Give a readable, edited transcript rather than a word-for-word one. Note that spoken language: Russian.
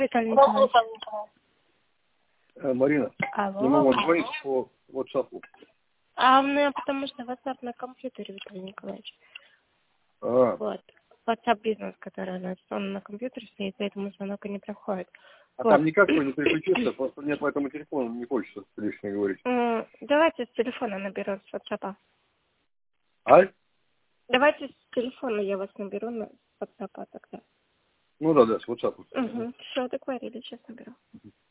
Виталий Николаевич. Марина, Алло. не могу говорить по WhatsApp. А у меня потому что WhatsApp на компьютере, Виталий Николаевич. Вот. WhatsApp бизнес, который у нас, он на компьютере стоит, поэтому звонок и не проходит. А вот. там никак не переключиться, просто мне по этому телефону не хочется лишнее говорить. Давайте с телефона наберу, с WhatsApp. А? Давайте с телефона я вас наберу на WhatsApp тогда. Ну да, с WhatsApp. Все, договорились, сейчас наберу.